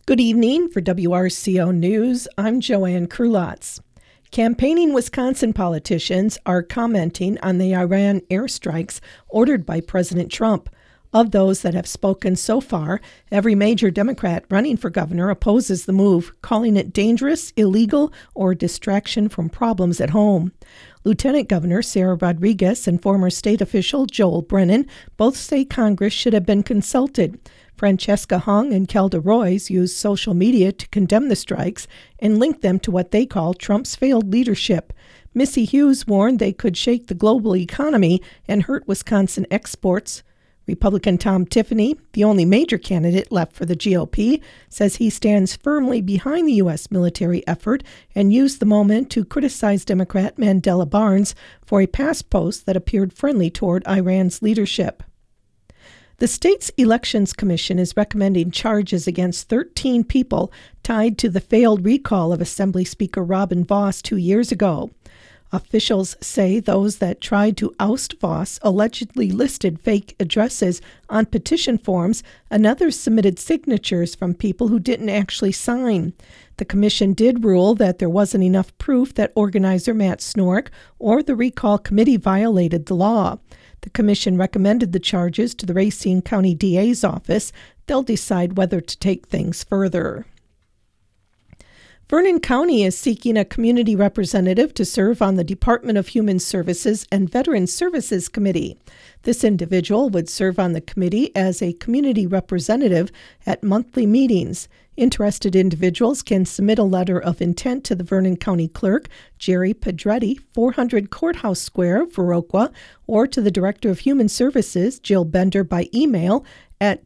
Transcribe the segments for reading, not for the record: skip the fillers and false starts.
Good evening. For WRCO News, I'm Joanne Krulotz. Campaigning Wisconsin politicians are commenting on the Iran airstrikes ordered by President Trump. Of those that have spoken so far, every major Democrat running for governor opposes the move, calling it dangerous, illegal, or distraction from problems at home. Lieutenant Governor Sarah Rodriguez and former state official Joel Brennan both say Congress should have been consulted. Francesca Hung and Kelda Roys used social media to condemn the strikes and link them to what they call Trump's failed leadership. Missy Hughes warned they could shake the global economy and hurt Wisconsin exports. Republican Tom Tiffany, the only major candidate left for the GOP, says he stands firmly behind the U.S. military effort and used the moment to criticize Democrat Mandela Barnes for a past post that appeared friendly toward Iran's leadership. The state's Elections Commission is recommending charges against 13 people tied to the failed recall of Assembly Speaker Robin Vos 2 years ago. Officials say those that tried to oust Vos allegedly listed fake addresses on petition forms and others submitted signatures from people who didn't actually sign. The commission did rule that there wasn't enough proof that organizer Matt Snork or the recall committee violated the law. The commission recommended the charges to the Racine County DA's office. They'll decide whether to take things further. Vernon County is seeking a community representative to serve on the Department of Human Services and Veterans Services Committee. This individual would serve on the committee as a community representative at monthly meetings. Interested individuals can submit a letter of intent to the Vernon County Clerk, Jerry Pedretti, 400 Courthouse Square, Viroqua, or to the Director of Human Services, Jill Bender, by email at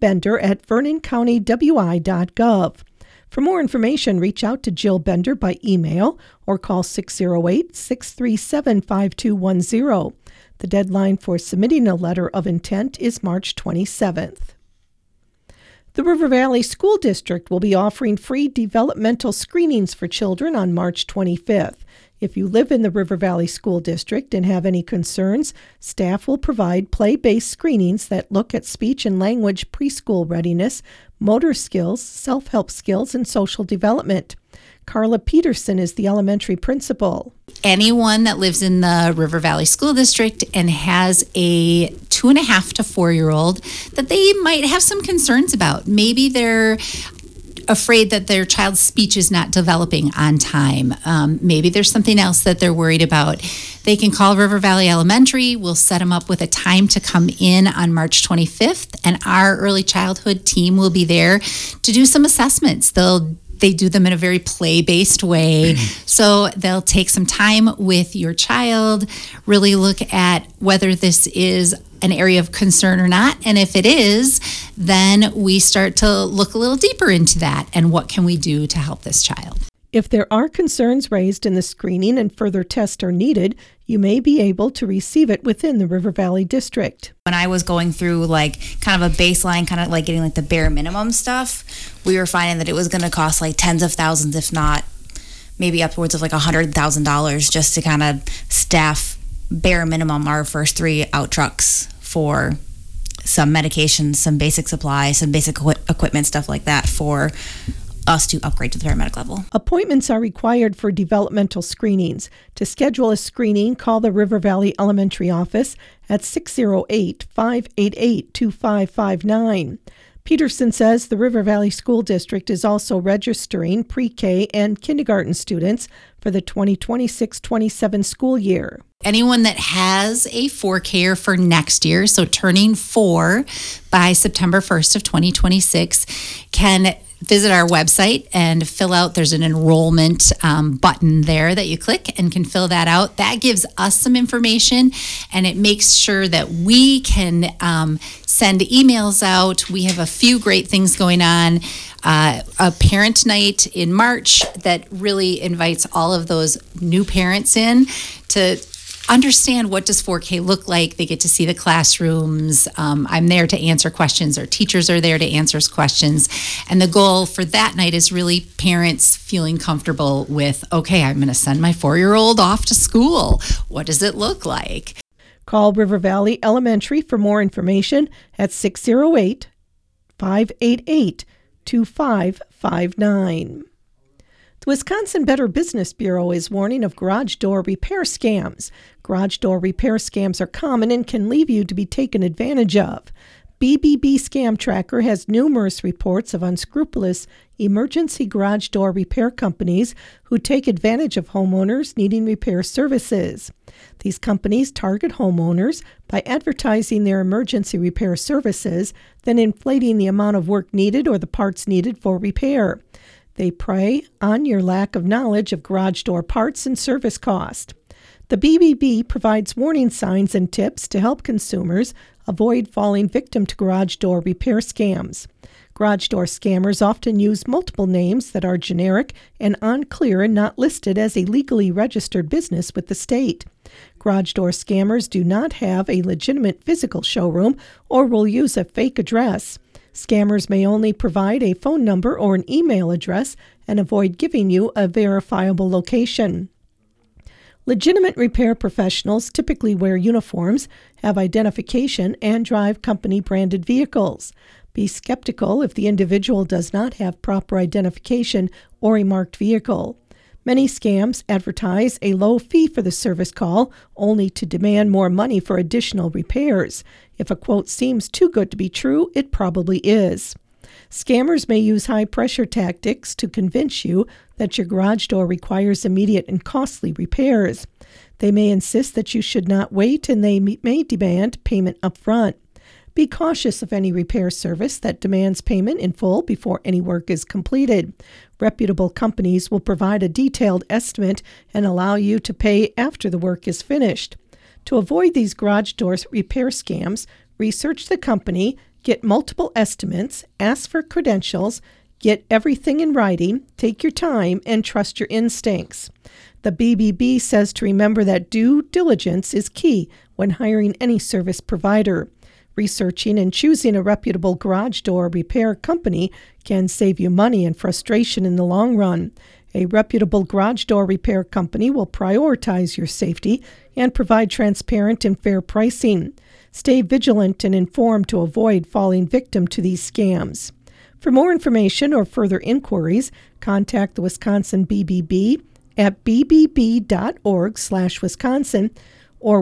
jbender@vernoncountywi.gov. For more information, reach out to Jill Bender by email or call 608-637-5210. The deadline for submitting a letter of intent is March 27th. The River Valley School District will be offering free developmental screenings for children on March 25th. If you live in the River Valley School District and have any concerns, staff will provide play-based screenings that look at speech and language preschool readiness, motor skills, self-help skills, and social development. Carla Peterson is the elementary principal. Anyone that lives in the River Valley School District and has a 2.5 to 4-year-old that they might have some concerns about. Maybe they're afraid that their child's speech is not developing on time. Maybe there's something else that they're worried about. They can call River Valley Elementary. We'll set them up with a time to come in on March 25th, and our early childhood team will be there to do some assessments. They do them in a very play-based way. So they'll take some time with your child, really look at whether this is an area of concern or not. And if it is, then we start to look a little deeper into that and what can we do to help this child. If there are concerns raised in the screening and further tests are needed, you may be able to receive it within the River Valley District. When I was going through kind of a baseline, kind of like getting the bare minimum stuff, we were finding that it was going to cost tens of thousands, if not maybe upwards of $100,000 just to kind of staff bare minimum our first 3 out trucks for some medications, some basic supplies, some basic equipment, stuff like that for us to upgrade to the paramedic level. Appointments are required for developmental screenings. To schedule a screening, call the River Valley Elementary office at 608-588-2559. Peterson says the River Valley School District is also registering pre-K and kindergarten students for the 2026-27 school year. Anyone that has a 4K for next year, so turning 4 by September 1st of 2026, can visit our website and fill out, there's an enrollment button there that you click and can fill that out. That gives us some information and it makes sure that we can send emails out. We have a few great things going on. A parent night in March that really invites all of those new parents in to understand what does 4K look like. They get to see the classrooms. I'm there to answer questions. Our teachers are there to answer questions. And the goal for that night is really parents feeling comfortable with, okay, I'm going to send my 4-year-old off to school. What does it look like? Call River Valley Elementary for more information at 608-588-2559. 2559. The Wisconsin Better Business Bureau is warning of garage door repair scams. Garage door repair scams are common and can leave you to be taken advantage of. BBB Scam Tracker has numerous reports of unscrupulous emergency garage door repair companies who take advantage of homeowners needing repair services. These companies target homeowners by advertising their emergency repair services, then inflating the amount of work needed or the parts needed for repair. They prey on your lack of knowledge of garage door parts and service cost. The BBB provides warning signs and tips to help consumers avoid falling victim to garage door repair scams. Garage door scammers often use multiple names that are generic and unclear and not listed as a legally registered business with the state. Garage door scammers do not have a legitimate physical showroom or will use a fake address. Scammers may only provide a phone number or an email address and avoid giving you a verifiable location. Legitimate repair professionals typically wear uniforms, have identification, and drive company-branded vehicles. Be skeptical if the individual does not have proper identification or a marked vehicle. Many scams advertise a low fee for the service call, only to demand more money for additional repairs. If a quote seems too good to be true, it probably is. Scammers may use high-pressure tactics to convince you that your garage door requires immediate and costly repairs. They may insist that you should not wait, and they may demand payment up front. Be cautious of any repair service that demands payment in full before any work is completed. Reputable companies will provide a detailed estimate and allow you to pay after the work is finished. To avoid these garage door repair scams, research the company, get multiple estimates, ask for credentials, get everything in writing, take your time, and trust your instincts. The BBB says to remember that due diligence is key when hiring any service provider. Researching and choosing a reputable garage door repair company can save you money and frustration in the long run. A reputable garage door repair company will prioritize your safety and provide transparent and fair pricing. Stay vigilant and informed to avoid falling victim to these scams. For more information or further inquiries, contact the Wisconsin BBB at bbb.org/Wisconsin or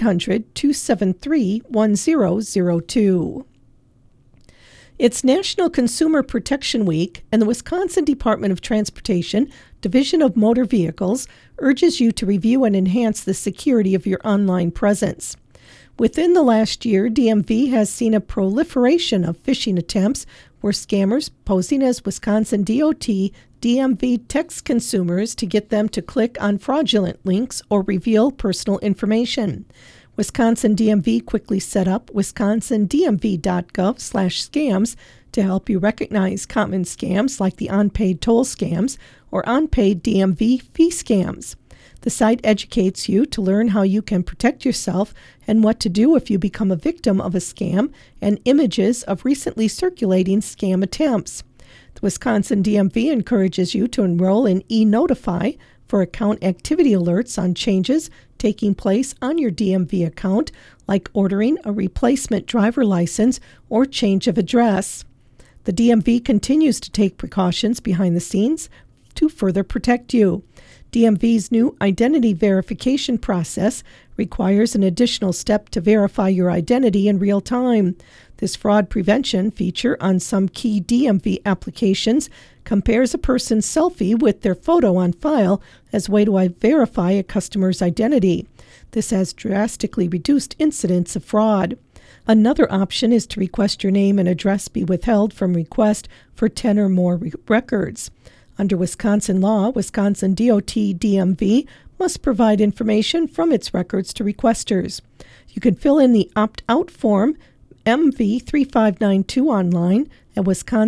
1-800-273-1002. It's National Consumer Protection Week, and the Wisconsin Department of Transportation, Division of Motor Vehicles, urges you to review and enhance the security of your online presence. Within the last year, DMV has seen a proliferation of phishing attempts where scammers posing as Wisconsin DOT DMV text consumers to get them to click on fraudulent links or reveal personal information. Wisconsin DMV quickly set up wisconsindmv.gov/scams to help you recognize common scams like the unpaid toll scams or unpaid DMV fee scams. The site educates you to learn how you can protect yourself and what to do if you become a victim of a scam and images of recently circulating scam attempts. The Wisconsin DMV encourages you to enroll in eNotify for account activity alerts on changes taking place on your DMV account, like ordering a replacement driver license or change of address. The DMV continues to take precautions behind the scenes to further protect you. DMV's new identity verification process requires an additional step to verify your identity in real time. This fraud prevention feature on some key DMV applications compares a person's selfie with their photo on file as a way to verify a customer's identity. This has drastically reduced incidents of fraud. Another option is to request your name and address be withheld from request for 10 or more records. Under Wisconsin law, Wisconsin DOT DMV must provide information from its records to requesters. You can fill in the opt-out form MV3592 online at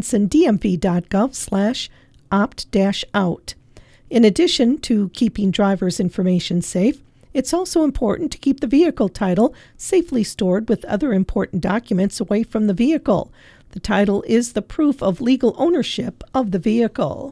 wisconsindmv.gov/opt-out. In addition to keeping drivers' information safe, it's also important to keep the vehicle title safely stored with other important documents away from the vehicle. The title is the proof of legal ownership of the vehicle.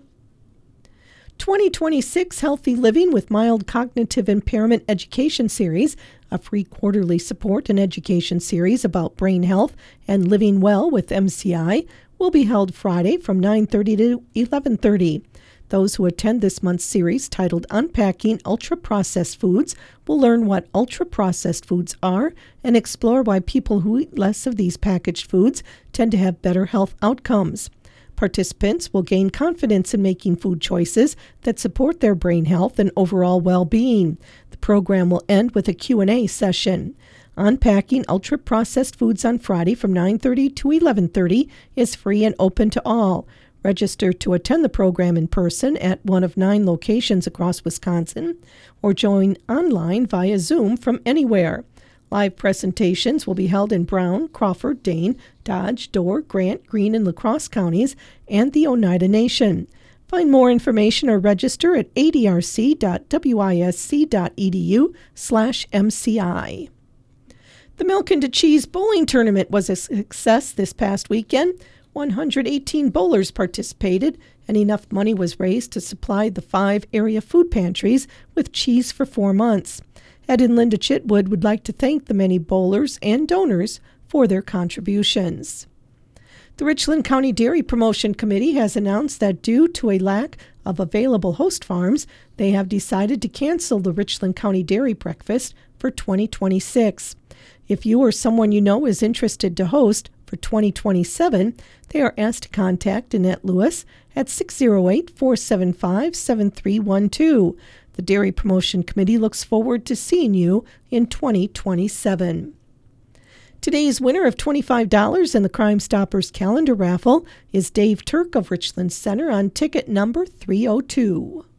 2026 Healthy Living with Mild Cognitive Impairment Education Series, a free quarterly support and education series about brain health and living well with MCI, will be held Friday from 9:30 to 11:30. Those who attend this month's series titled Unpacking Ultra-Processed Foods will learn what ultra-processed foods are and explore why people who eat less of these packaged foods tend to have better health outcomes. Participants will gain confidence in making food choices that support their brain health and overall well-being. The program will end with a Q&A session. Unpacking Ultra-Processed Foods on Friday from 9:30 to 11:30 is free and open to all. Register to attend the program in person at one of 9 locations across Wisconsin or join online via Zoom from anywhere. Live presentations will be held in Brown, Crawford, Dane, Dodge, Door, Grant, Greene, and La Crosse counties and the Oneida Nation. Find more information or register at adrc.wisc.edu/MCI. The Milk and Cheese Bowling Tournament was a success this past weekend. 118 bowlers participated, and enough money was raised to supply the 5 area food pantries with cheese for 4 months. Ed and Linda Chitwood would like to thank the many bowlers and donors for their contributions. The Richland County Dairy Promotion Committee has announced that due to a lack of available host farms, they have decided to cancel the Richland County Dairy Breakfast for 2026. If you or someone you know is interested to host for 2027, they are asked to contact Annette Lewis at 608-475-7312. The Dairy Promotion Committee looks forward to seeing you in 2027. Today's winner of $25 in the Crime Stoppers calendar raffle is Dave Turk of Richland Center on ticket number 302.